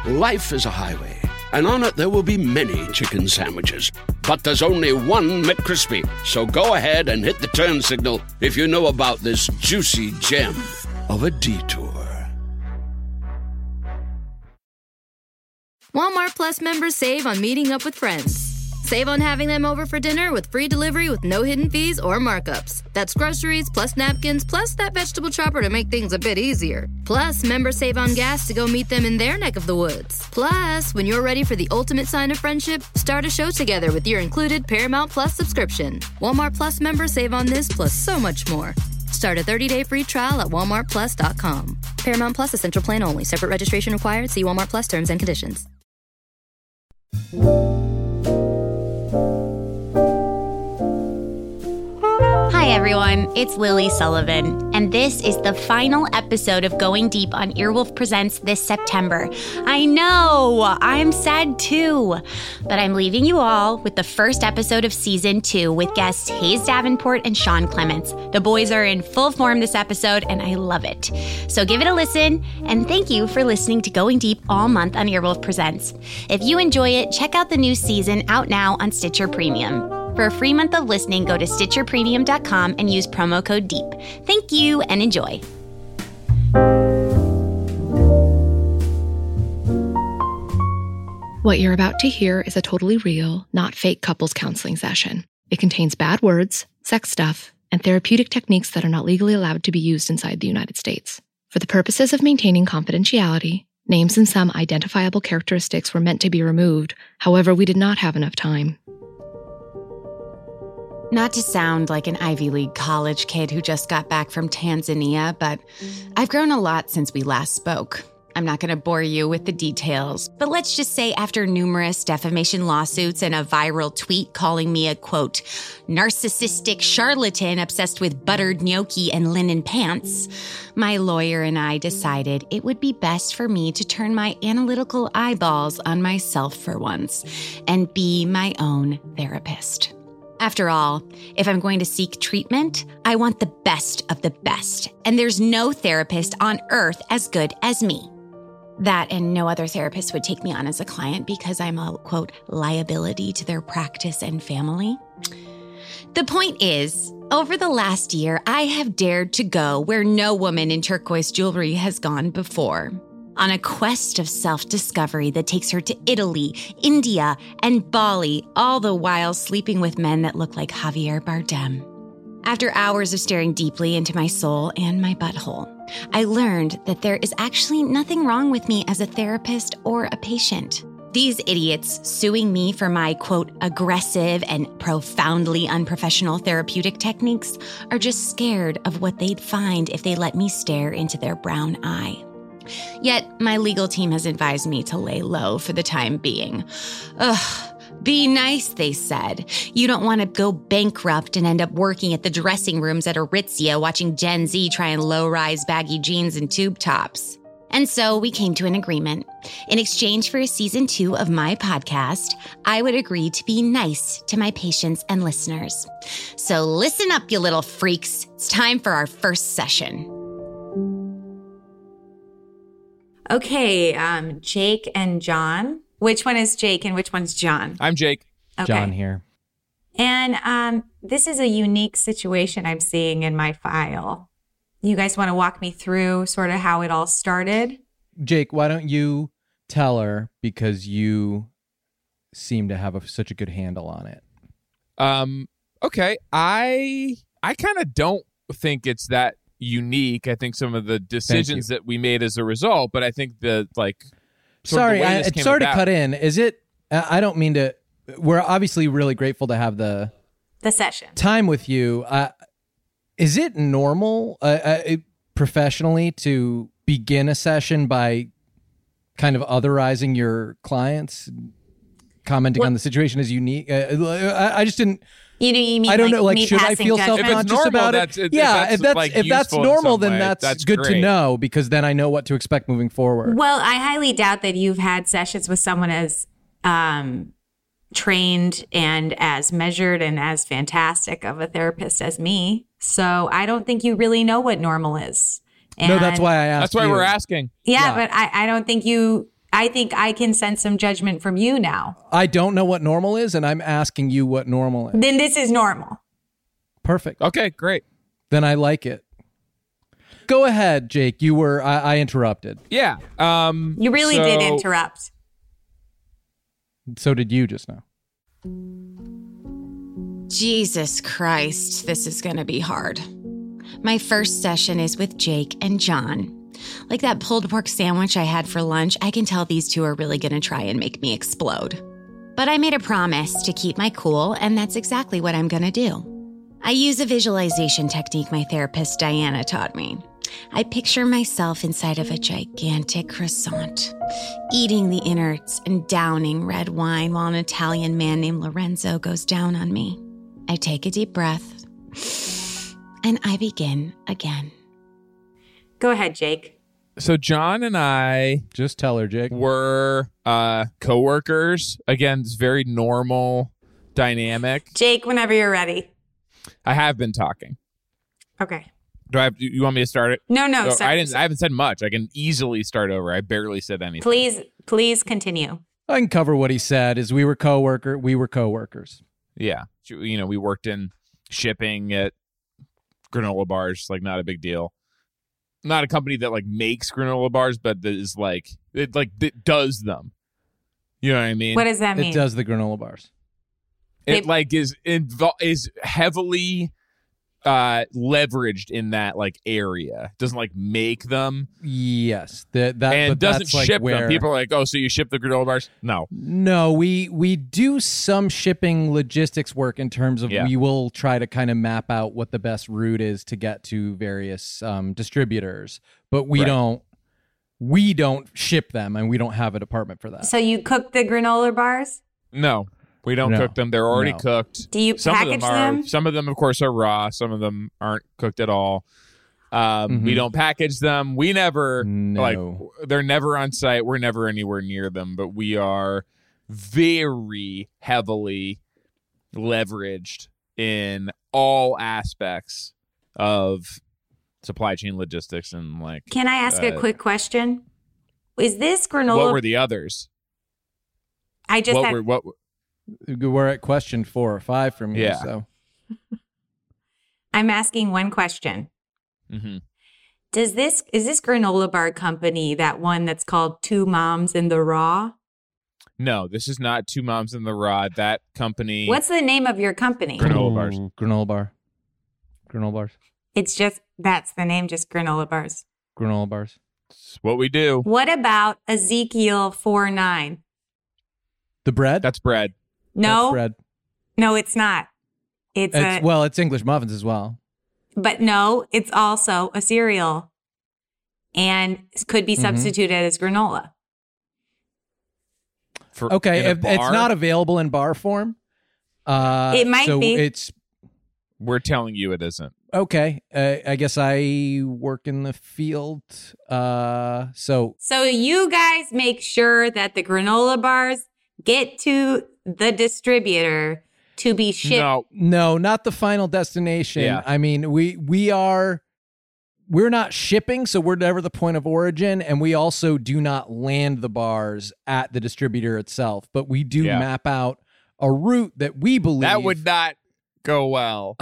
Life is a highway, and on it there will be many chicken sandwiches. But there's only one McCrispy. So go ahead and hit the turn signal if you know about this juicy gem of a detour. Walmart Plus members save on meeting up with friends. Save on having them over for dinner with free delivery with no hidden fees or markups. That's groceries, plus napkins, plus that vegetable chopper to make things a bit easier. Plus, members save on gas to go meet them in their neck of the woods. Plus, when you're ready for the ultimate sign of friendship, start a show together with your included Paramount Plus subscription. Walmart Plus members save on this plus so much more. Start a 30-day free trial at walmartplus.com. Paramount Plus Essential Plan only. Separate registration required. See Walmart Plus terms and conditions. Hi everyone, it's Lily Sullivan, and this is the final episode of Going Deep on Earwolf Presents this September. I know, I'm sad too, but I'm leaving you all with the first episode of Season 2 with guests Hayes Davenport and Sean Clements. The boys are in full form this episode, and I love it. So give it a listen, and thank you for listening to Going Deep all month on Earwolf Presents. If you enjoy it, check out the new season out now on Stitcher Premium. For a free month of listening, go to StitcherPremium.com and use promo code DEEP. Thank you and enjoy. What you're about to hear is a totally real, not fake couples counseling session. It contains bad words, sex stuff, and therapeutic techniques that are not legally allowed to be used inside the United States. For the purposes of maintaining confidentiality, names and some identifiable characteristics were meant to be removed. However, we did not have enough time. Not to sound like an Ivy League college kid who just got back from Tanzania, but I've grown a lot since we last spoke. I'm not going to bore you with the details, but let's just say after numerous defamation lawsuits and a viral tweet calling me a, quote, narcissistic charlatan obsessed with buttered gnocchi and linen pants, my lawyer and I decided it would be best for me to turn my analytical eyeballs on myself for once and be my own therapist. After all, if I'm going to seek treatment, I want the best of the best, and there's no therapist on earth as good as me. That and no other therapist would take me on as a client because I'm a, quote, liability to their practice and family. The point is, over the last year, I have dared to go where no woman in turquoise jewelry has gone before. On a quest of self-discovery that takes her to Italy, India, and Bali, all the while sleeping with men that look like Javier Bardem. After hours of staring deeply into my soul and my butthole, I learned that there is actually nothing wrong with me as a therapist or a patient. These idiots suing me for my, quote, aggressive and profoundly unprofessional therapeutic techniques are just scared of what they'd find if they let me stare into their brown eye. Yet, my legal team has advised me to lay low for the time being. Ugh, be nice, they said. You don't want to go bankrupt and end up working at the dressing rooms at Aritzia watching Gen Z try and low-rise baggy jeans and tube tops. And so we came to an agreement. In exchange for a season 2 of my podcast, I would agree to be nice to my patients and listeners. So listen up, you little freaks. It's time for our first session. Okay, Jake and John. Which one is Jake and which one's John? I'm Jake. Okay. John here. And this is a unique situation I'm seeing in my file. You guys want to walk me through sort of how it all started? Jake, why don't you tell her, because you seem to have such a good handle on it. Okay. I kind of don't think it's that unique. I think some of the decisions that we made as a result, but I think the sorry to cut in. Is it? I don't mean to. We're obviously really grateful to have the session time with you. Is it normal professionally to begin a session by kind of otherizing your clients, commenting on the situation as unique? I just didn't. You mean I don't know. Like, should I feel judgment? self-conscious about it? If that's normal, then that's good great to know, because then I know what to expect moving forward. Well, I highly doubt that you've had sessions with someone as trained and as measured and as fantastic of a therapist as me. So I don't think you really know what normal is. No, that's why I asked. That's why we're asking. Yeah, but I don't think you I think I can sense some judgment from you now. I don't know what normal is, and I'm asking you what normal is. Then this is normal. Perfect. Okay, great. Then I like it. Go ahead, Jake. You were, I interrupted. Yeah. You really did interrupt. So did you just now. Jesus Christ, this is going to be hard. My first session is with Jake and John. Like that pulled pork sandwich I had for lunch, I can tell these two are really going to try and make me explode. But I made a promise to keep my cool, and that's exactly what I'm going to do. I use a visualization technique my therapist Diana taught me. I picture myself inside of a gigantic croissant, eating the innards and downing red wine while an Italian man named Lorenzo goes down on me. I take a deep breath, and I begin again. Go ahead, Jake. So John and I Just tell her, Jake. were coworkers. Again, it's very normal dynamic. Jake, whenever you're ready. I have been talking. Okay. Do I have? You want me to start it? No, Oh, sorry. I haven't said much. I can easily start over. I barely said anything. Please continue. I can cover what he said. Is we were coworkers. Yeah. You know, we worked in shipping at granola bars. Like, not a big deal. Not a company that like makes granola bars, but that is like it does them. You know what I mean? What does that mean? It does the granola bars. It like is heavily leveraged in that like area. Doesn't like make them. Yes. And but doesn't that's like ship where, them. People are like, oh, so you ship the granola bars? No. No, we do some shipping logistics work in terms of we will try to kind of map out what the best route is to get to various distributors, but we don't ship them, and we don't have a department for that. So you cook the granola bars? No. We don't cook them. They're already cooked. Do you package them? Some of them, of course, are raw. Some of them aren't cooked at all. We don't package them. We never, they're never on site. We're never anywhere near them, but we are very heavily leveraged in all aspects of supply chain logistics and like. Can I ask a quick question? Is this granola? What were the others? We're at question 4 or 5 from you. Yeah. So I'm asking one question. Mm-hmm. Is this granola bar company that one that's called Two Moms in the Raw? No, this is not Two Moms in the Raw. That company. What's the name of your company? Granola bars. Granola bars. It's just, that's the name, just granola bars. Granola bars. It's what we do. What about Ezekiel 4:9? The bread? That's bread. No. That's bread. No, it's not. It's English muffins as well. But no, it's also a cereal. And it could be substituted as granola. If it's not available in bar form. It might be. We're telling you it isn't. Okay. I guess I work in the field. So you guys make sure that the granola bars get to the distributor to be shipped. No, not the final destination. Yeah. I mean, we're not shipping, so we're never the point of origin, and we also do not land the bars at the distributor itself, but we do map out a route that we believe that would not go well.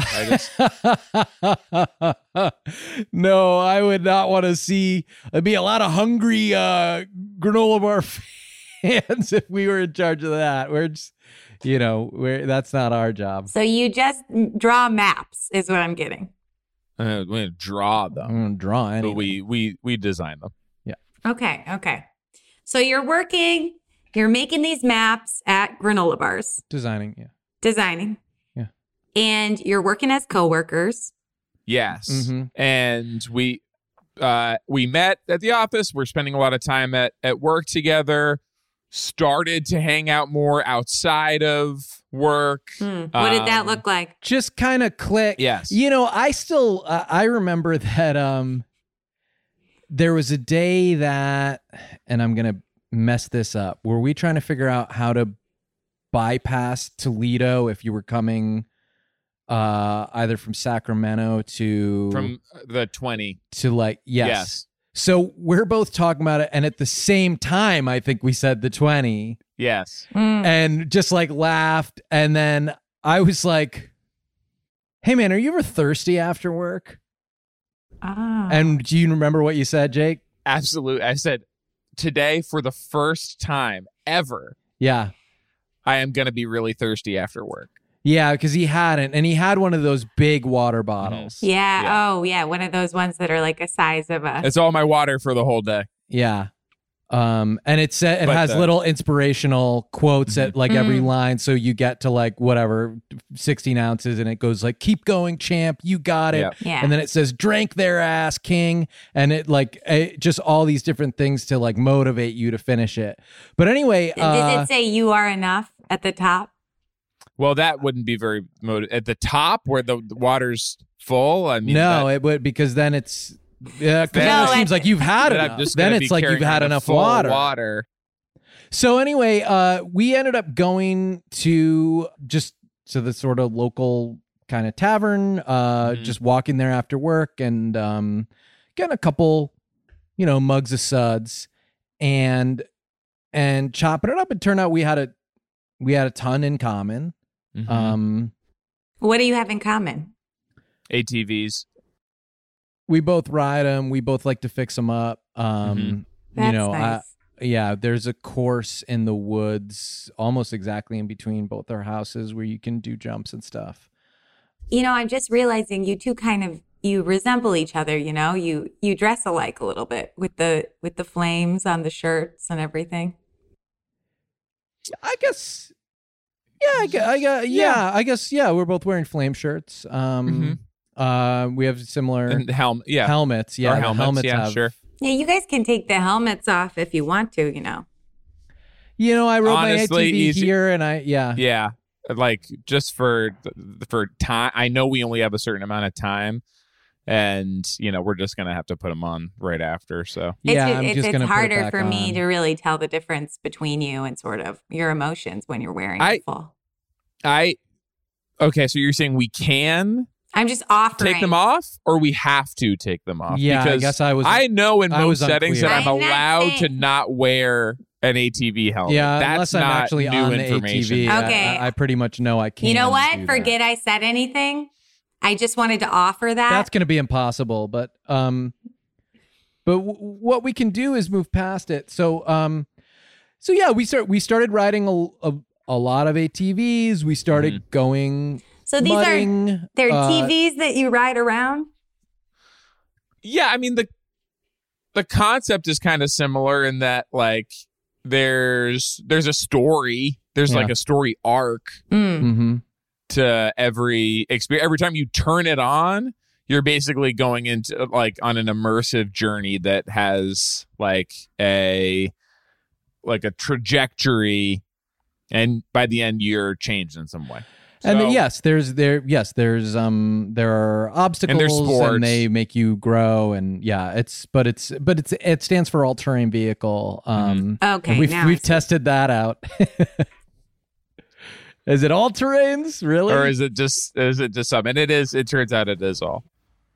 No, I would not want to see. There'd be a lot of hungry granola bar fans if we were in charge of that. We're just, that's not our job. So you just draw maps, is what I'm getting. We're gonna draw them. I'm gonna draw anyway. But we design them. Yeah. Okay. So you're making these maps at granola bars. Designing. Yeah. And you're working as coworkers. Yes. Mm-hmm. And we met at the office. We're spending a lot of time at work together. Started to hang out more outside of work. What did that look like? Just kind of click. Yes. I still I remember that there was a day that, and I'm gonna mess this up, were we trying to figure out how to bypass Toledo if you were coming either from Sacramento to From the 20 to yes. So we're both talking about it, and at the same time, I think we said the 20. Yes. And just like laughed. And then I was like, hey, man, are you ever thirsty after work? And do you remember what you said, Jake? Absolutely. I said, today, for the first time ever, yeah, I am going to be really thirsty after work. Yeah, because he hadn't. And he had one of those big water bottles. Yeah. Oh, yeah. One of those ones that are like a size of a... It's all my water for the whole day. Yeah. And it has little inspirational quotes at like every line. So you get to like whatever, 16 ounces. And it goes like, keep going, champ. You got it. Yeah. And then it says, drink their ass, king. And it just all these different things to like motivate you to finish it. But anyway. Did it say you are enough at the top? Well, that wouldn't be very at the top where the water's full. I mean, it would, because then it's because it seems like you've had enough. Then it's like you've had enough water. So anyway, we ended up going to the sort of local kind of tavern, just walking there after work and getting a couple, mugs of suds and chopping it up. It turned out we had a ton in common. What do you have in common? ATVs. We both ride them. We both like to fix them up. That's nice. There's a course in the woods almost exactly in between both our houses where you can do jumps and stuff. I'm just realizing you two you resemble each other, you dress alike a little bit with the flames on the shirts and everything. I guess. I guess we're both wearing flame shirts. We have similar helmets. Yeah, our helmets have, sure. Yeah, you guys can take the helmets off if you want to. I rode my ATV here, and yeah, like just for time. I know we only have a certain amount of time, and we're just gonna have to put them on right after. So it's harder for me to really tell the difference between you and sort of your emotions when you're wearing it full. Okay, so you're saying we can. I'm just offering. Take them off, or we have to take them off? Yeah, because I know in most settings that I'm allowed to not wear an ATV helmet. Yeah, that's unless I'm not actually new on information. the ATV. Okay, I pretty much know I can't. You know what? Forget I said anything. I just wanted to offer that. That's going to be impossible, but what we can do is move past it. So yeah, we started riding a lot of ATVs. We started going. So these they're TVs that you ride around? Yeah, I mean the concept is kind of similar in that like there's a story. There's like a story arc to every experience. Every time you turn it on, you're basically going into like on an immersive journey that has like a trajectory, and by the end you're changed in some way. So, and there are obstacles and they make you grow, and it stands for all-terrain vehicle. Okay, we've tested that out. Is it all terrains, really, or is it just some? And it is. It turns out it is all.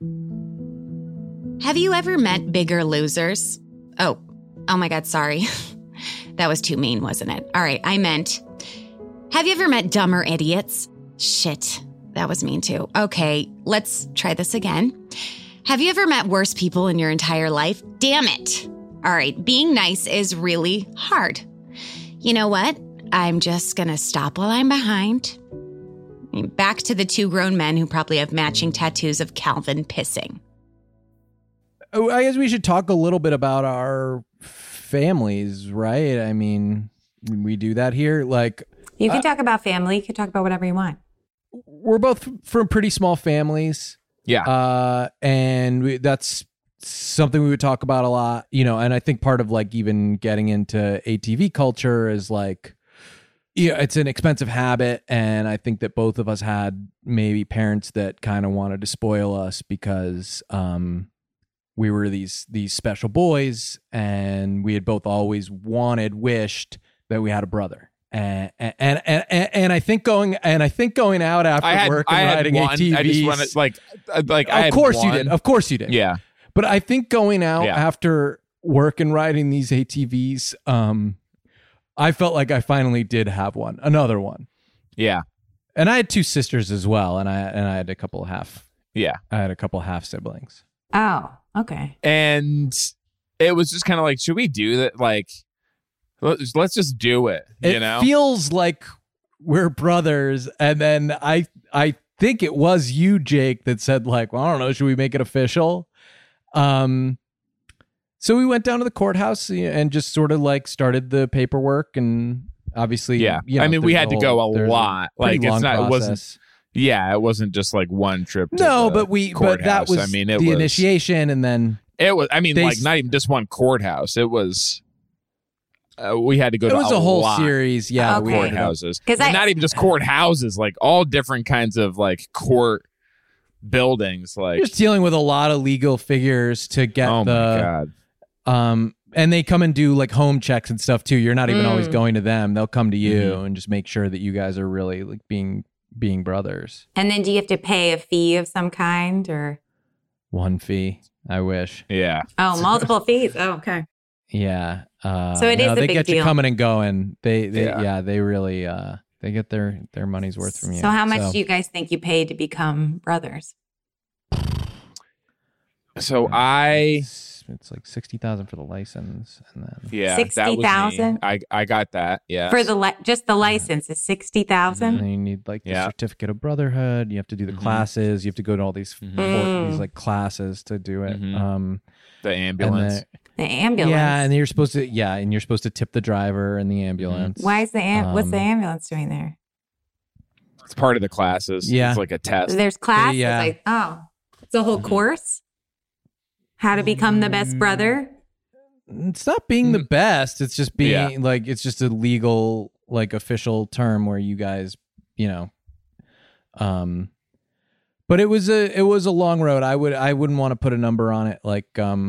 Have you ever met bigger losers? Oh my God, sorry, that was too mean, wasn't it? All right, I meant. Have you ever met dumber idiots? Shit, that was mean too. Okay, let's try this again. Have you ever met worse people in your entire life? Damn it. All right, being nice is really hard. You know what? I'm just gonna stop while I'm behind. Back to the two grown men who probably have matching tattoos of Calvin pissing. Oh, I guess we should talk a little bit about our families, right? I mean, we do that here. Like, you can talk about family. You can talk about whatever you want. We're both from pretty small families. Yeah. And that's something we would talk about a lot, and I think part of like even getting into ATV culture is like, it's an expensive habit. And I think that both of us had maybe parents that kind of wanted to spoil us because we were these special boys, and we had both always wished that we had a brother. And I think going out after work and riding ATVs. I just wanted like Of course you did. Yeah. But I think going out after work and riding these ATVs, I felt like I finally did have another one. Yeah. And I had 2 sisters as well, and I had a couple half. Yeah. I had a couple half siblings. Oh, okay. And it was just kind of like, should we do that? Like, let's just do it. You know, it feels like we're brothers. And then I think it was you, Jake, that said like, well, I don't know, should we make it official? So we went down to the courthouse and just sort of like started the paperwork, and obviously, yeah. You know, I mean, we had to go a lot. Like, it's not. Process. It wasn't. Yeah, it wasn't just like one trip. To no, the but that was. I mean, the initiation, and then it was. I mean, like not even just one courthouse. It was. We had to go. It was a whole series, of courthouses. Not even just courthouses, like all different kinds of like court buildings. Like just dealing with a lot of legal figures to get my God. And they come and do like home checks and stuff too. You're not even always going to them. They'll come to you and just make sure that you guys are really like being brothers. And then do you have to pay a fee of some kind or? One fee. I wish. Yeah. Oh, multiple fees. Oh, okay. Yeah. So it is a big deal. They get you coming and going. They really, they get their money's worth from you. So how much do you guys think you paid to become brothers? So it's like 60,000 for the license, and then 60,000. I got that. Yeah, for just the license is 60,000. And you need like the certificate of brotherhood. You have to do the classes. You have to go to all these these like classes to do it. The ambulance. The ambulance. Yeah, and you're supposed to tip the driver in the ambulance. Why is what's the ambulance doing there? It's part of the classes. Yeah, it's like a test. There's classes. It's a whole course. How to become the best brother? It's not being the best. It's just being like, it's just a legal, like official term where you guys, you know, but it was a long road. I wouldn't want to put a number on it like,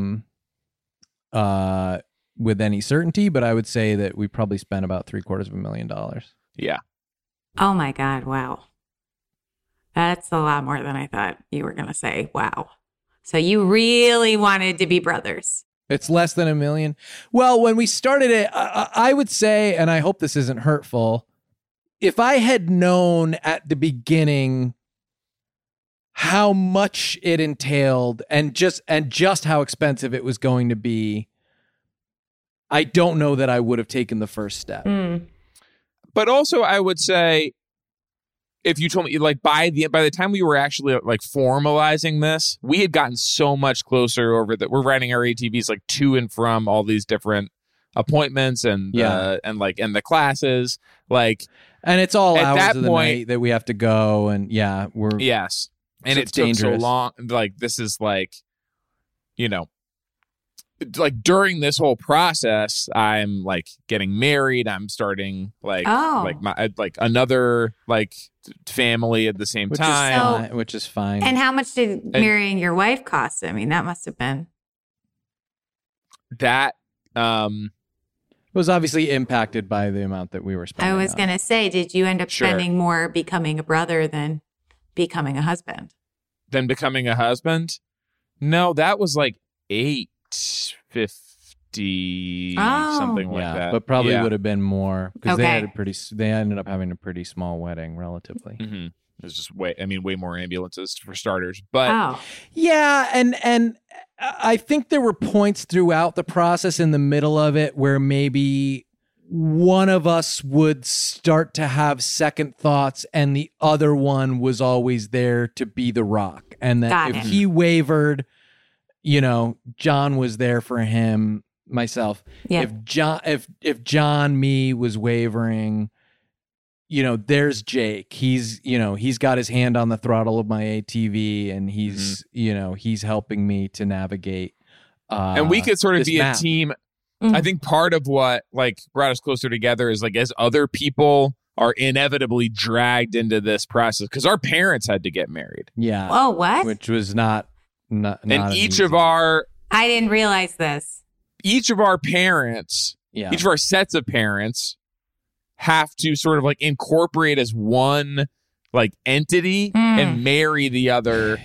with any certainty, but I would say that we probably spent about $750,000. Yeah. Oh my God. Wow. That's a lot more than I thought you were going to say. Wow. So you really wanted to be brothers. It's less than $1 million. Well, when we started it, I would say, and I hope this isn't hurtful, if I had known at the beginning how much it entailed and just how expensive it was going to be, I don't know that I would have taken the first step. But also, I would say, if you told me, like, by the time we were actually like formalizing this, we had gotten so much closer over that we're riding our ATVs like to and from all these different appointments and the classes, like, and it's all hours of the night that we have to go, and we're and it took so long. Like, this is like, you know, like during this whole process, I'm like getting married. I'm starting like another like family at the same time, which is fine. And how much did marrying your wife cost? I mean, that must have been that. Was obviously impacted by the amount that we were spending. I was going to say, did you end up spending more becoming a brother than becoming a husband? No, that was like $850 something like that. But probably would have been more because they ended up having a pretty small wedding relatively. Mm-hmm. There's just way more ambulances for starters. But and I think there were points throughout the process in the middle of it where maybe one of us would start to have second thoughts and the other one was always there to be the rock. And that if he wavered, you know, John was there for him, myself. Yeah. If John was wavering, you know, there's Jake. He's got his hand on the throttle of my ATV and he's, he's helping me to navigate. And we could sort of be map. A team. I think part of what like brought us closer together is like as other people are inevitably dragged into this process because our parents had to get married. Yeah. Oh, what? Which was not and each of our I didn't realize this. Each of our parents, each of our sets of parents have to sort of like incorporate as one like entity and marry the other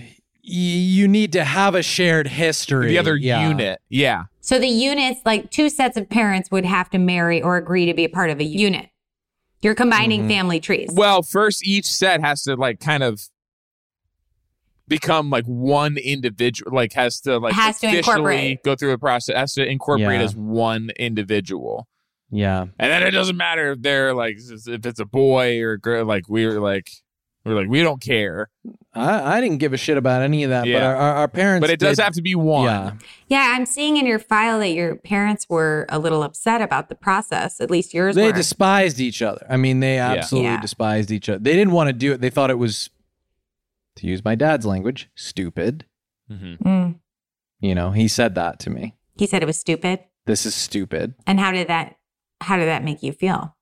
you need to have a shared history. The other unit. Yeah. So the units, like 2 sets of parents would have to marry or agree to be a part of a unit. You're combining family trees. Well, first each set has to like kind of become like one individual, like has to officially incorporate. go through a process, has to incorporate as one individual. Yeah. And then it doesn't matter if they're like, if it's a boy or a girl, like we're like, we don't care. I didn't give a shit about any of that, but our parents. But it does have to be one. Yeah. Yeah, I'm seeing in your file that your parents were a little upset about the process. At least yours were. They despised each other. I mean, they absolutely despised each other. They didn't want to do it. They thought it was, to use my dad's language, stupid. Mm. You know, he said that to me. He said it was stupid? This is stupid. And how did that make you feel?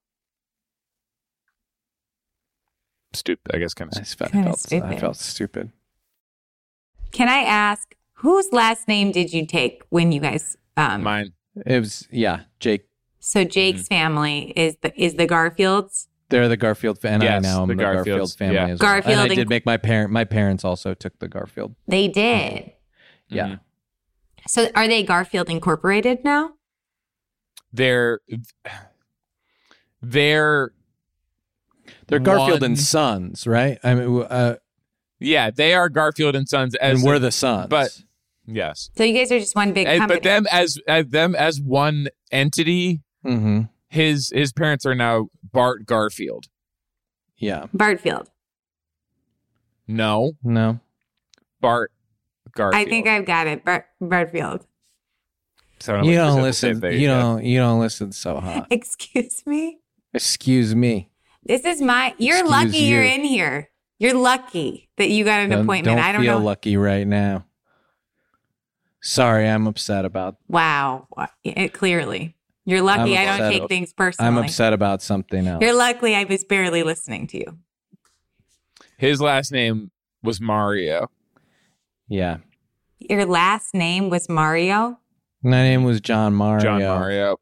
Stupid, I guess, kind of. I felt stupid. Can I ask, whose last name did you take when you guys? Mine. It was Jake. So Jake's family is the Garfields. They're the Garfield family. Yes, I now am the Garfield family as well. Garfield and I did make my parents also took the Garfield. They did. Yeah. So are they Garfield Incorporated now? They're Garfield and Sons, right? I mean, yeah, they are Garfield and Sons, and we're the Sons. But yes, so you guys are just one big company. But them as one entity. Mm-hmm. His parents are now Bart Garfield. Yeah, Bartfield. No, Bart Garfield. I think I've got it. Bartfield. So you don't listen. You don't listen so hot. Excuse me. Excuse me. This is you're lucky you're in here. You're lucky that you got an appointment. I don't feel know. Lucky right now. Sorry, I'm upset about. Wow. Clearly. You're lucky I don't take things personally. I'm upset about something else. You're lucky I was barely listening to you. His last name was Mario. Yeah. Your last name was Mario? My name was John Mario. John Mario.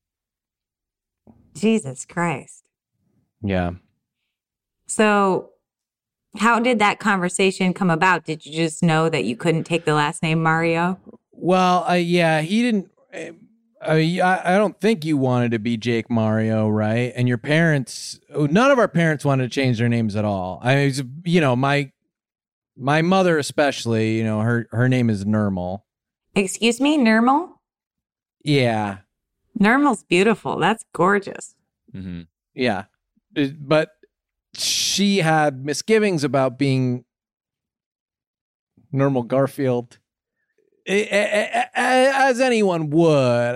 Jesus Christ. Yeah. So how did that conversation come about? Did you just know that you couldn't take the last name Mario? Well, he didn't. I don't think you wanted to be Jake Mario, right? And your parents, none of our parents wanted to change their names at all. My mother especially, her name is Nirmal. Excuse me, Nirmal? Yeah. Nirmal's beautiful. That's gorgeous. Mm-hmm. Yeah. But she had misgivings about being Nirmal Garfield. As anyone would,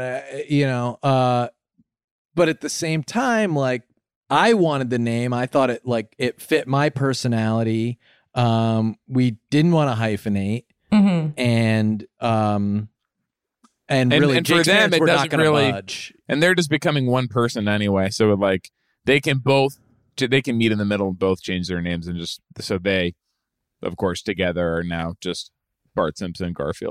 but at the same time, like, I wanted the name. I thought it fit my personality. We didn't want to hyphenate, and really, and for them, it doesn't really budge. And they're just becoming one person anyway. So like, they can meet in the middle and both change their names, and just so they, of course, together are now just Bart Simpson Garfield.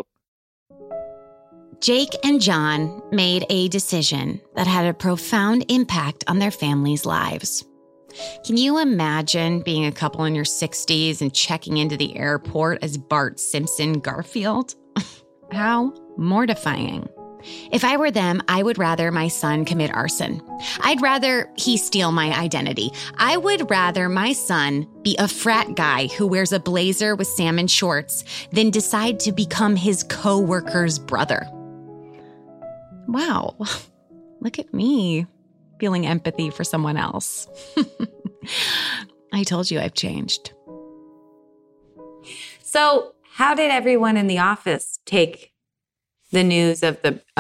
Jake and John made a decision that had a profound impact on their families' lives. Can you imagine being a couple in your 60s and checking into the airport as Bart Simpson Garfield? How mortifying. If I were them, I would rather my son commit arson. I'd rather he steal my identity. I would rather my son be a frat guy who wears a blazer with salmon shorts than decide to become his co-worker's brother. Wow, look at me feeling empathy for someone else. I told you I've changed. So how did everyone in the office take the news of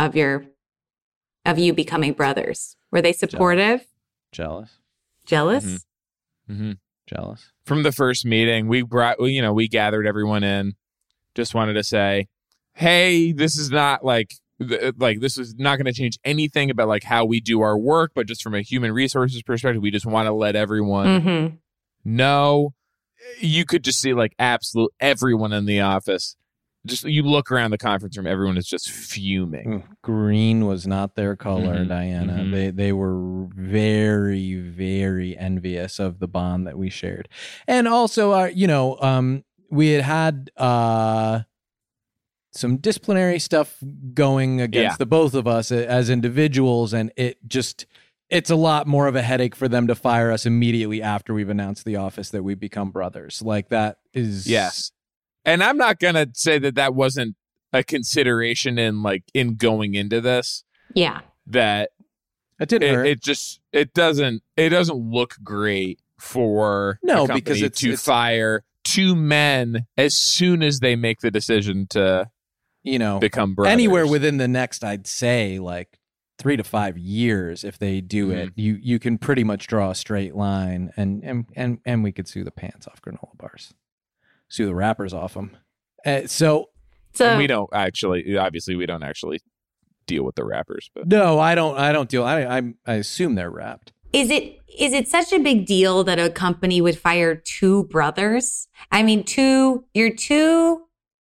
you becoming brothers? Were they supportive? Jealous? Mm-hmm. Mm-hmm. Jealous. From the first meeting, we gathered everyone in. Just wanted to say, hey, this is not this is not going to change anything about like how we do our work, but just from a human resources perspective, we just want to let everyone know. You could just see like absolute everyone in the office. Just you look around the conference room, everyone is just fuming. Green was not their color, Diana. Mm-hmm. They were very, very envious of the bond that we shared, and also, had some disciplinary stuff going against the both of us as individuals, and it's a lot more of a headache for them to fire us immediately after we've announced the office that we become brothers. Like that is yes. And I'm not gonna say that wasn't a consideration in going into this. Yeah, that it didn't hurt. It doesn't look great for a company because it's fire two men as soon as they make the decision to become brothers. Anywhere within the next, I'd say, like 3 to 5 years, if they do it, you can pretty much draw a straight line, and we could sue the pants off granola bars, sue the wrappers off them. So we don't actually, obviously, we don't actually deal with the wrappers, but no, I don't deal. I assume they're wrapped. Is it such a big deal that a company would fire two brothers? I mean, you're two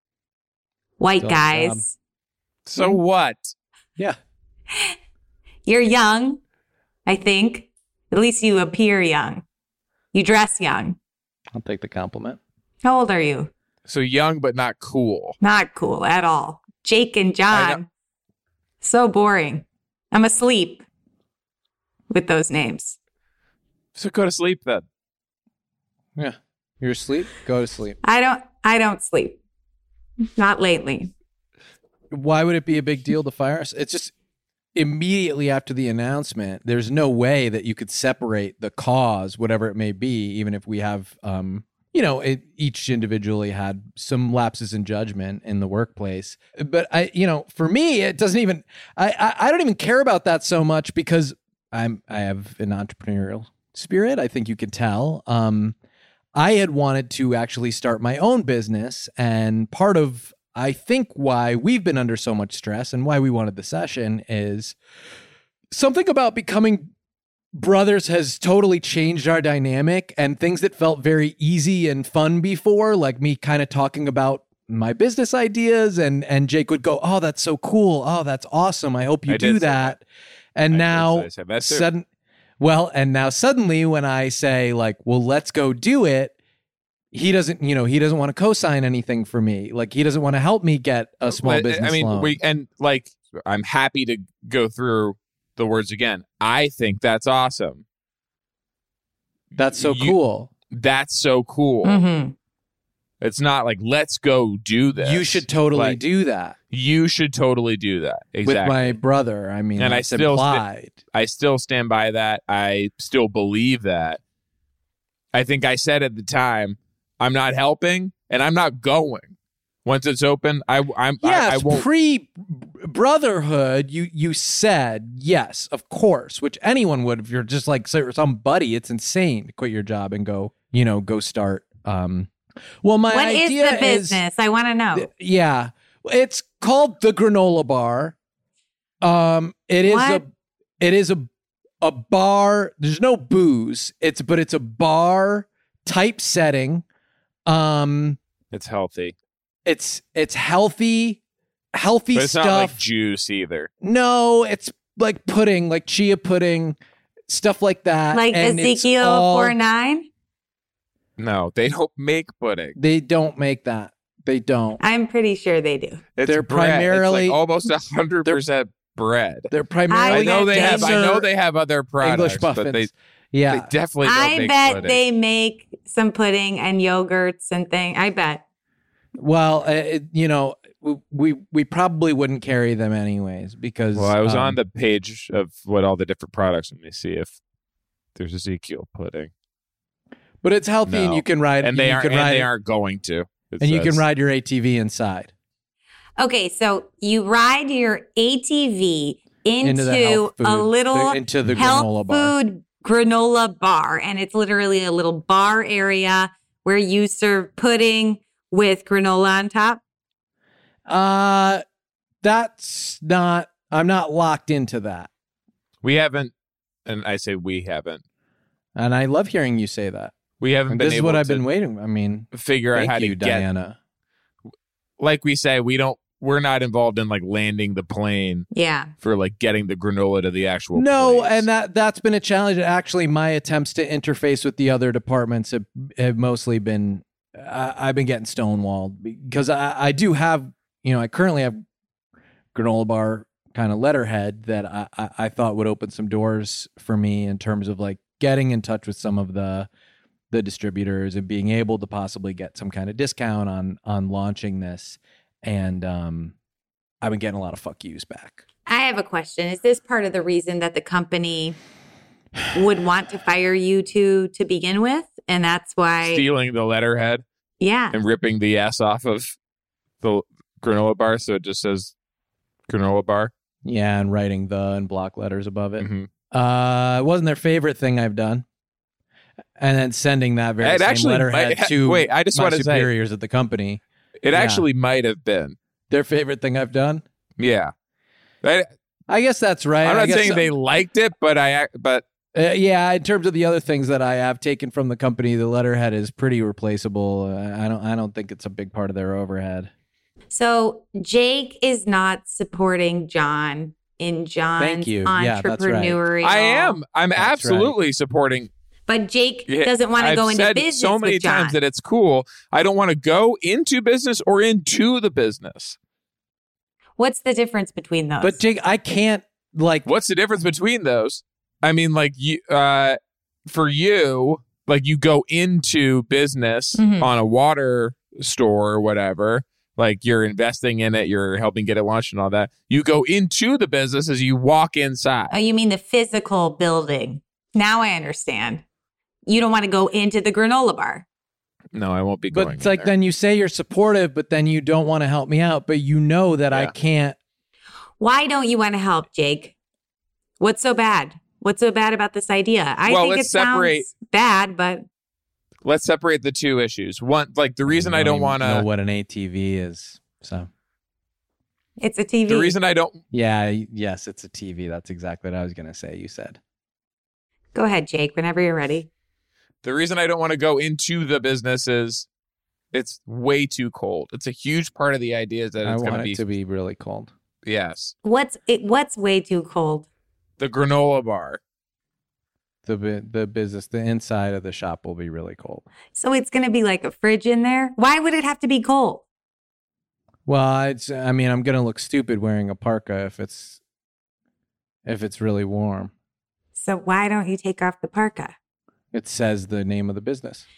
white guys. So what? Yeah. You're young, I think. At least you appear young. You dress young. I'll take the compliment. How old are you? So young, but not cool. Not cool at all. Jake and John. So boring. I'm asleep with those names. So go to sleep then. Yeah. You're asleep? Go to sleep. I don't sleep. Not lately. Why would it be a big deal to fire us? It's just immediately after the announcement, there's no way that you could separate the cause, whatever it may be, even if we have, each individually had some lapses in judgment in the workplace. But for me, it doesn't even, I don't even care about that so much because I have an entrepreneurial spirit. I think you can tell. I had wanted to actually start my own business, and part of, I think, why we've been under so much stress and why we wanted the session is something about becoming brothers has totally changed our dynamic, and things that felt very easy and fun before, like me kind of talking about my business ideas, and Jake would go, "Oh, that's so cool. Oh, that's awesome. I hope you do that." And now suddenly when I say like, "Well, let's go do it," he doesn't want to co-sign anything for me. Like, he doesn't want to help me get a small business loan. I'm happy to go through the words again. I think that's awesome. That's so cool. That's so cool. Mm-hmm. It's not like, let's go do this. You should totally do that. You should totally do that. Exactly. With my brother. I mean, and I still stand by that. I still believe that. I think I said at the time, I'm not helping and I'm not going. Once it's open, I won't. Pre-brotherhood, you said, yes, of course, which anyone would if you're just like some buddy. It's insane to quit your job and go start. What is the business? I want to know. Yeah. It's called the Granola Bar. It is a bar. There's no booze. It's a bar type setting. It's healthy. It's healthy but it's stuff. Not like juice either. No, it's like pudding, like chia pudding, stuff like that. Like and Ezekiel 4:9? No, they don't make pudding. They don't make that. They don't. I'm pretty sure they do. They're primarily it's like almost 100% bread. They're primarily. I know they have other products, English muffins. but they definitely don't I make bet pudding. they make some pudding and yogurts and things. I bet. Well, we probably wouldn't carry them anyways because. Well, I was on the page of what all the different products. Let me see if there's Ezekiel pudding. But it's healthy, and you can ride. And they aren't going to. You can ride your ATV inside. Okay, so you ride your ATV into the health food granola bar, and it's literally a little bar area where you serve pudding with granola on top. That's not. I'm not locked into that. We haven't, and I say we haven't. And I love hearing you say that. We haven't been able to. This is what I've been waiting. I mean, figure out how to get. Diana. Like we say, we're not involved in like landing the plane. Yeah. For like getting the granola to the actual No, place. and that's been a challenge. Actually, my attempts to interface with the other departments have mostly been I've been getting stonewalled because I do have, I currently have granola bar kind of letterhead that I thought would open some doors for me in terms of like getting in touch with some of the distributors and being able to possibly get some kind of discount on launching this. And I've been getting a lot of fuck yous back. I have a question. Is this part of the reason that the company would want to fire you to begin with? And that's why... Stealing the letterhead? Yeah. And ripping the S off of the granola bar so it just says granola bar? Yeah, and writing the in block letters above it. Mm-hmm. It wasn't their favorite thing I've done. And then sending that very same letterhead to I just my want to superiors at the company. It actually might have been. Their favorite thing I've done? Yeah. I guess that's right. I'm not saying they liked it, but yeah, in terms of the other things that I have taken from the company, the letterhead is pretty replaceable. I don't think it's a big part of their overhead. So Jake is not supporting John in John's entrepreneurial. Yeah, I am. I'm absolutely supporting. But Jake doesn't want to go into business. I've said so many times that it's cool. I don't want to go into business or into the business. What's the difference between those? But Jake, I can't What's the difference between those? I mean, for you, you go into business on a water store or whatever. Like you're investing in it, you're helping get it launched and all that. You go into the business as you walk inside. Oh, you mean the physical building? Now I understand. You don't want to go into the granola bar. No, I won't be going. But it's like then you say you're supportive, but then you don't want to help me out. But you know that I can't. Why don't you want to help, Jake? What's so bad? What's so bad about this idea? I think it sounds bad, but let's separate the two issues. One, the reason I don't want to know what an ATV is. So it's a TV. The reason I don't. Yeah. Yes, it's a TV. That's exactly what I was going to say. You said. Go ahead, Jake. Whenever you're ready. The reason I don't want to go into the business is it's way too cold. It's a huge part of the idea is that it's going to be really cold. Yes. What's way too cold? The granola bar. The business, the inside of the shop will be really cold. So it's going to be like a fridge in there? Why would it have to be cold? Well, I'm going to look stupid wearing a parka if it's really warm. So why don't you take off the parka? It says the name of the business.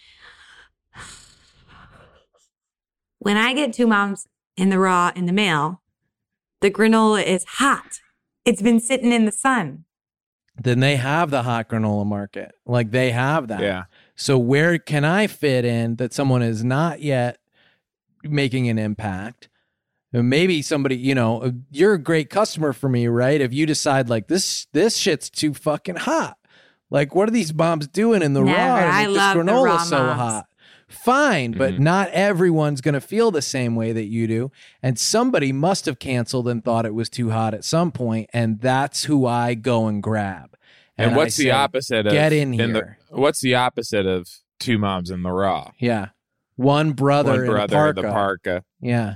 When I get 2 Moms in the Raw in the mail, the granola is hot. It's been sitting in the sun. Then they have the hot granola market. They have that. Yeah. So where can I fit in that someone is not yet making an impact? Maybe somebody, you're a great customer for me, right? If you decide this shit's too fucking hot. What are these moms doing in the Raw? I love this the granola Raw so moms. hot. Fine, but not everyone's going to feel the same way that you do. And somebody must have canceled and thought it was too hot at some point, and that's who I go and grab. And what's the opposite of get in here? What's the opposite of 2 Moms in the Raw? Yeah. One brother in the parka. Yeah.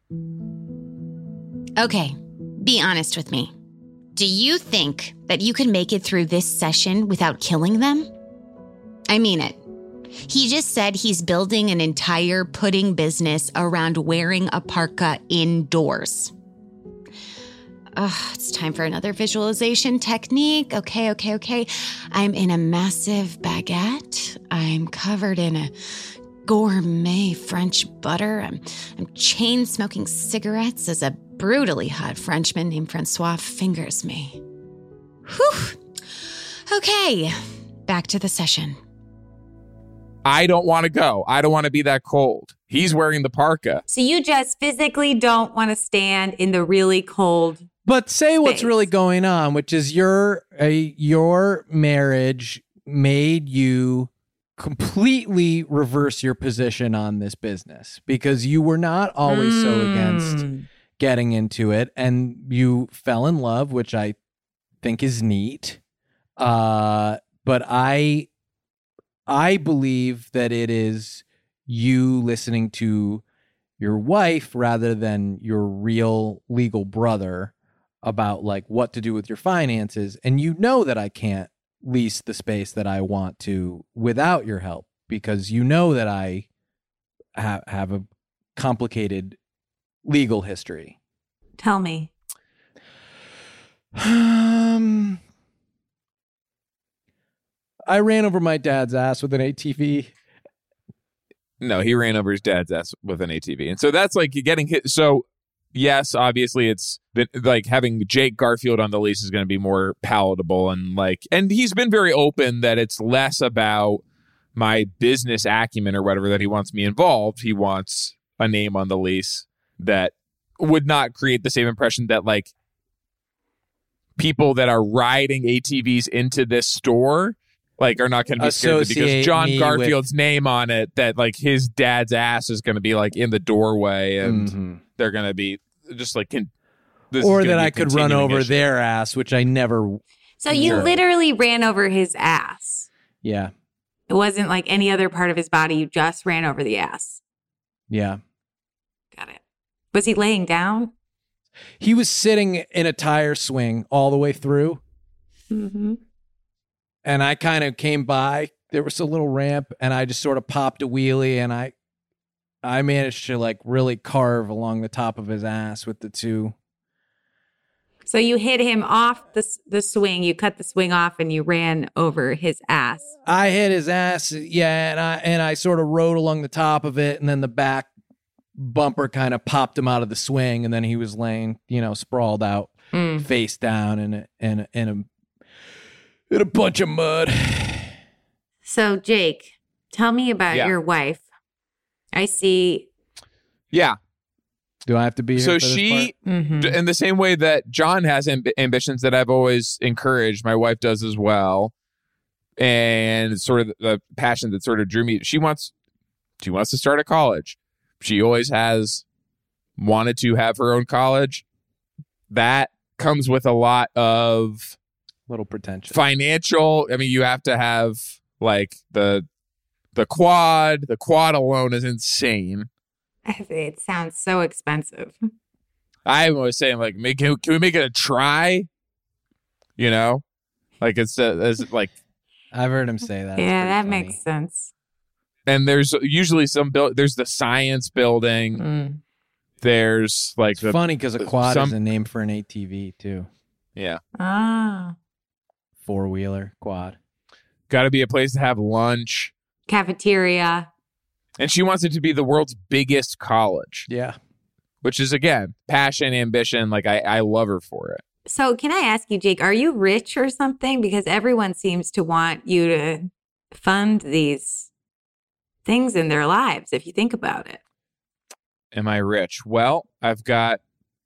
Okay, be honest with me. Do you think that you could make it through this session without killing them? I mean it. He just said he's building an entire pudding business around wearing a parka indoors. It's time for another visualization technique. Okay. I'm in a massive baguette. I'm covered in a gourmet French butter. I'm chain smoking cigarettes as a brutally hot Frenchman named Francois fingers me. Whew. Okay, back to the session. I don't want to go. I don't want to be that cold. He's wearing the parka. So you just physically don't want to stand in the really cold. But say what's really going on, which is your marriage made you completely reverse your position on this business because you were not always so against getting into it, and you fell in love, which I think is neat. But I believe that it is you listening to your wife rather than your real legal brother about what to do with your finances. And that I can't lease the space that I want to without your help because that I have a complicated legal history. Tell me. I ran over my dad's ass with an ATV. No, he ran over his dad's ass with an ATV. And so that's like getting hit. So yes, obviously it's been, like having Jake Garfield on the lease is going to be more palatable. And he's been very open that it's less about my business acumen or whatever that he wants me involved. He wants a name on the lease that would not create the same impression that like people that are riding ATVs into this store like are not going to be scared because John Garfield's name on it, that like his dad's ass is going to be like in the doorway and they're going to be just like, or that I could run over their ass, which I never. So you literally ran over his ass. Yeah. It wasn't like any other part of his body. You just ran over the ass. Yeah. Got it. Was he laying down? He was sitting in a tire swing all the way through. Mm-hmm. And I kind of came by. There was a little ramp, and I just sort of popped a wheelie, and I managed to like really carve along the top of his ass with the two. So you hit him off the swing. You cut the swing off, and you ran over his ass. I hit his ass, yeah, and I sort of rode along the top of it, and then the back bumper kind of popped him out of the swing, and then he was laying, sprawled out, face down in a bunch of mud. So, Jake, tell me about your wife. I see. Yeah. Do I have to be here so for this she, part? in the same way that John has ambitions that I've always encouraged, my wife does as well. And sort of the passion that sort of drew me. She wants to start a college. She always has wanted to have her own college. That comes with a lot of little pretension. Financial. I mean, you have to have like the quad. The quad alone is insane. It sounds so expensive. I was saying, like, can we make it a try? Like it's like. I've heard him say that. Yeah, that makes sense. And there's usually there's the science building. There's like it's funny because a quad is a name for an ATV too. Yeah. Ah. 4-wheeler quad. Got to be a place to have lunch. Cafeteria. And she wants it to be the world's biggest college. Yeah. Which is, again, passion, ambition. Like, I love her for it. So can I ask you, Jake, are you rich or something? Because everyone seems to want you to fund these things in their lives, if you think about it. Am I rich? Well, I've got...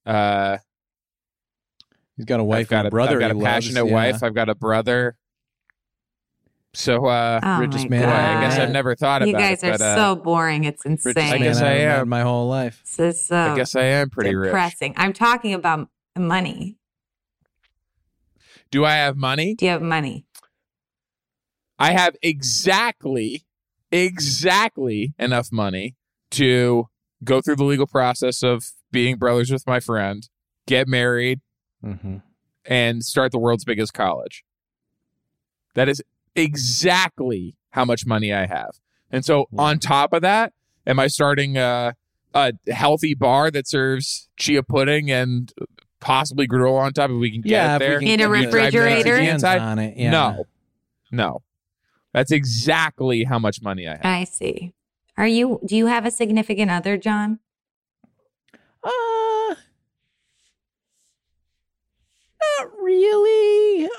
He's got a wife and a brother. I've got a passionate wife. I've got a brother. So, richest man. Boy, I guess I've never thought about it. You guys are so boring. It's insane. I guess I am. My whole life. This is so I guess I am pretty depressing. I'm talking about money. Do I have money? Do you have money? I have exactly enough money to go through the legal process of being brothers with my friend, get married, and start the world's biggest college. That is exactly how much money I have. And so on top of that, am I starting a healthy bar that serves chia pudding and possibly granola on top if we can get it there? In a refrigerator? On it. Yeah. No. That's exactly how much money I have. I see. Do you have a significant other, John? Not really.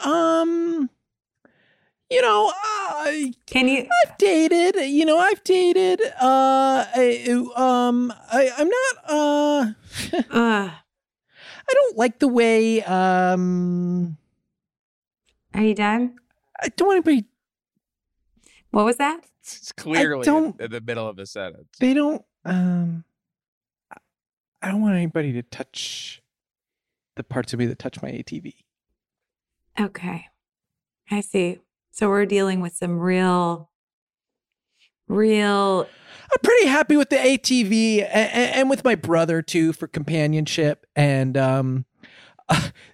Can you? I've dated. I'm not. I don't like the way. Are you done? I don't want anybody. What was that? It's clearly in the middle of a sentence. They don't. I don't want anybody to touch the parts of me that touch my ATV. Okay, I see. So we're dealing with some real. I'm pretty happy with the ATV and with my brother too for companionship. And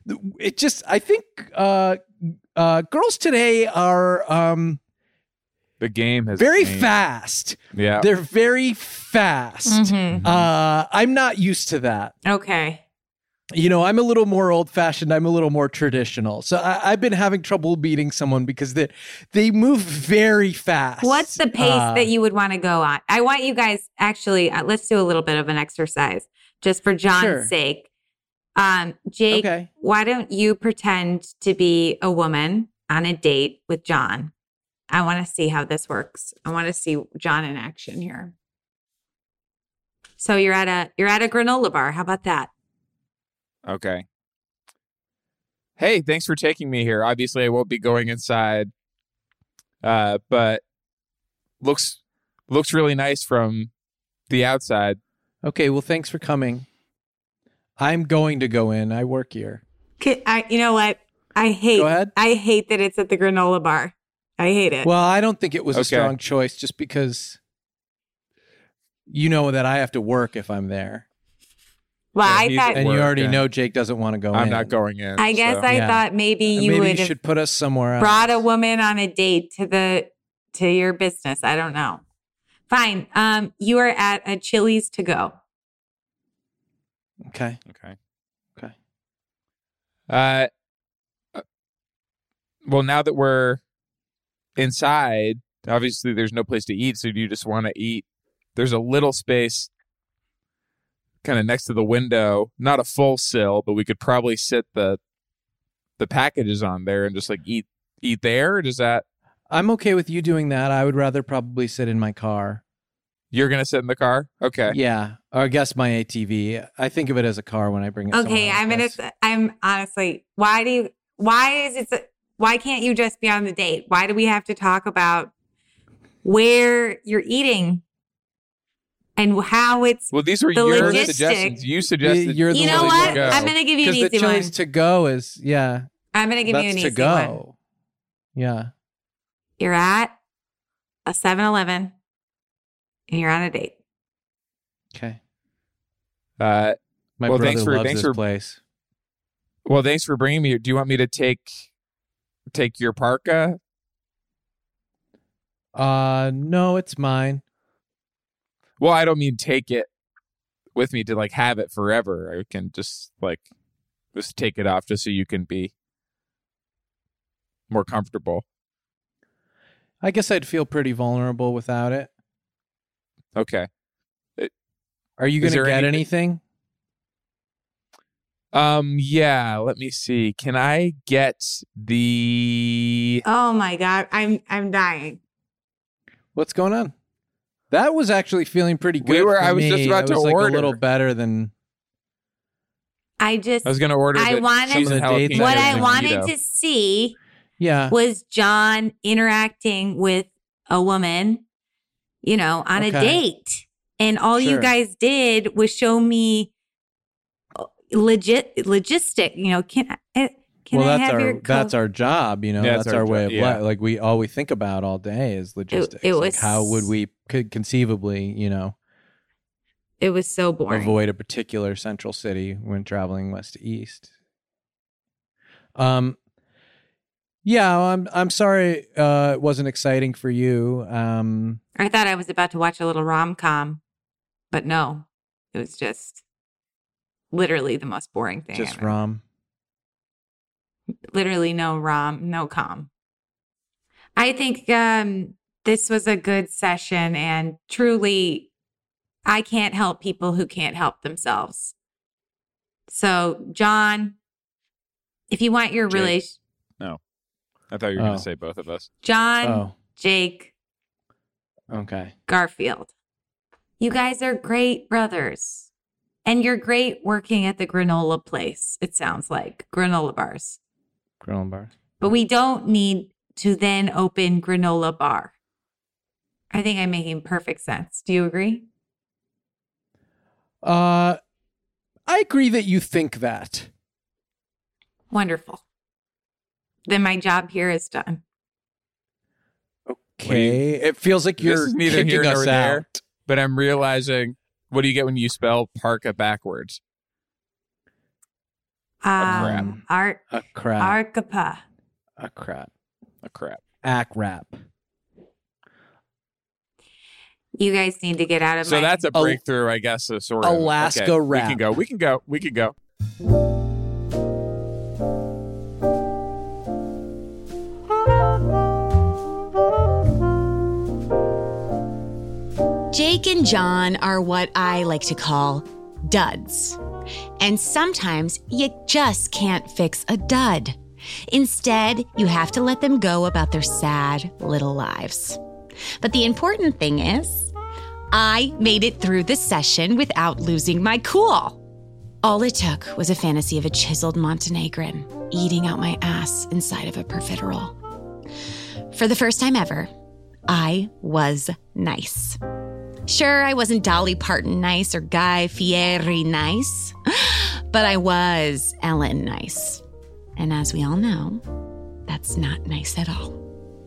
I think girls today are The game has very changed. fast. Yeah. They're very fast. Mm-hmm. I'm not used to that. Okay. You know, I'm a little more old-fashioned. I'm a little more traditional. So I've been having trouble beating someone because they move very fast. What's the pace that you would want to go on? I want you guys actually, let's do a little bit of an exercise just for John's sake. Jake, why don't you pretend to be a woman on a date with John? I want to see how this works. I want to see John in action here. So you're at a granola bar. How about that? Okay. Hey, thanks for taking me here. Obviously, I won't be going inside, but looks really nice from the outside. Okay, well, thanks for coming. I'm going to go in. I work here. You know what? I hate that it's at the granola bar. I hate it. Well, I don't think it was a strong choice just because you know that I have to work if I'm there. Well, I thought, and you already know Jake doesn't want to go in. I'm not going in. I guess I thought maybe you should put us somewhere else. Brought a woman on a date to your business. I don't know. Fine. You are at a Chili's to go. Okay. Well, now that we're inside, obviously there's no place to eat, so do you just want to eat? There's a little space kind of next to the window, not a full sill, but we could probably sit the packages on there and just like eat there. Does that? I'm okay with you doing that. I would rather probably sit in my car. You're going to sit in the car? Okay. Yeah. Or I guess my ATV. I think of it as a car when I bring it. Okay. I'm honestly, why can't you just be on the date? Why do we have to talk about where you're eating and how it's these were your logistics. suggestions. You suggested. You know what? I'm going to give you an easy one. Because the Chili's to go is, I'm going to give you an easy to go. one. Yeah. You're at a 7-Eleven and you're on a date. Okay. My brother loves this place. Well, thanks for bringing me here. Do you want me to take your parka? No, it's mine. Well, I don't mean take it with me to like have it forever. I can just take it off just so you can be more comfortable. I guess I'd feel pretty vulnerable without it. Okay. Are you going to get anything? Yeah, let me see. Can I get the... Oh my God, I'm dying. What's going on? That was actually feeling pretty good. I was just about to order. A little better than... I was going to order what I wanted to see was John interacting with a woman, on a date. And all you guys did was show me logistic, that's our job, that's our way of life. Like all we think about all day is logistics. It was, how would we conceivably, it was so boring. Avoid a particular central city when traveling west to east. Yeah, I'm sorry it wasn't exciting for you. I thought I was about to watch a little rom-com, but no, it was just literally the most boring thing. Just rom. Literally no rom, no com. I think this was a good session, and truly, I can't help people who can't help themselves. So, John, if you want your relation... No. I thought you were going to say both of us. John, Jake, Garfield. You guys are great brothers. And you're great working at the granola place, it sounds like. Granola bars. But we don't need to then open granola bar. I think I'm making perfect sense. Do you agree? I agree that you think that. Wonderful. Then my job here is done. Okay. It feels like you're kicking us out. But I'm realizing, what do you get when you spell parka backwards? A crap. A crap. A crap. Ack rap. You guys need to get out of So that's a breakthrough, I guess. Sort of. Alaska wrap. We can go. Jake and John are what I like to call duds. And sometimes you just can't fix a dud. Instead, you have to let them go about their sad little lives. But the important thing is, I made it through the session without losing my cool. All it took was a fantasy of a chiseled Montenegrin eating out my ass inside of a profiterole. For the first time ever, I was nice. Sure, I wasn't Dolly Parton nice or Guy Fieri nice, but I was Ellen nice. And as we all know, that's not nice at all.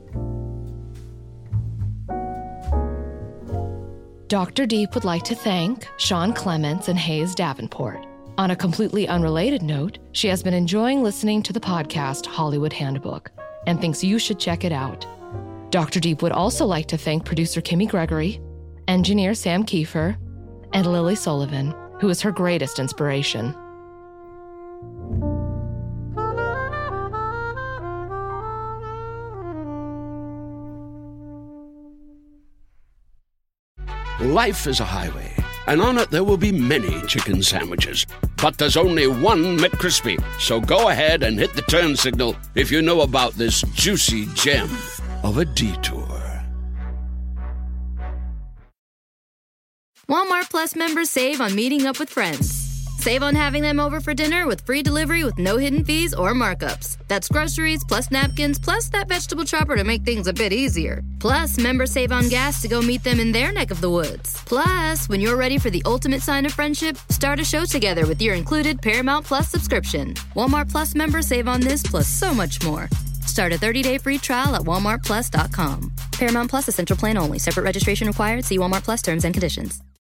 Dr. Deep would like to thank Sean Clements and Hayes Davenport. On a completely unrelated note, she has been enjoying listening to the podcast Hollywood Handbook and thinks you should check it out. Dr. Deep would also like to thank producer Kimmy Gregory, engineer Sam Kiefer, and Lily Sullivan, who is her greatest inspiration. Life is a highway, and on it there will be many chicken sandwiches. But there's only one McCrispy. So go ahead and hit the turn signal if you know about this juicy gem of a detour. Walmart Plus members save on meeting up with friends. Save on having them over for dinner with free delivery with no hidden fees or markups. That's groceries plus napkins plus that vegetable chopper to make things a bit easier. Plus, members save on gas to go meet them in their neck of the woods. Plus, when you're ready for the ultimate sign of friendship, start a show together with your included Paramount Plus subscription. Walmart Plus members save on this plus so much more. Start a 30-day free trial at walmartplus.com. Paramount Plus Essential Plan only. Separate registration required. See Walmart Plus terms and conditions.